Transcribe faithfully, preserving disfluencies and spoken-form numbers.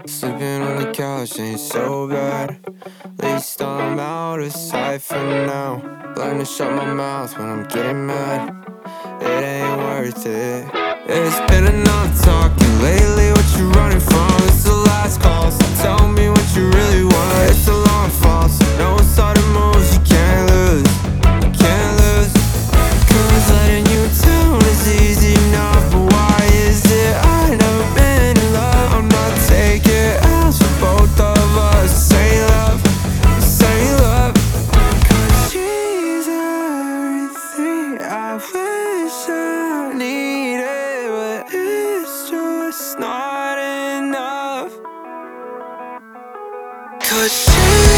Sleeping on the couch ain't so bad. At least I'm out of sight for now. Learn to shut my mouth when I'm getting mad. It ain't worth it. It's been enough talking lately. What you running from? It's the last call, so tell me what you really want. It's a long fall, so no sudden moves you can't lose. You can't lose. Cause letting you down is easy enough, but why is it I never been in love? I'm not taking L's for both of us. Say love, say love. Cause she's everything I wish I needed, but it's just not enough. Cause she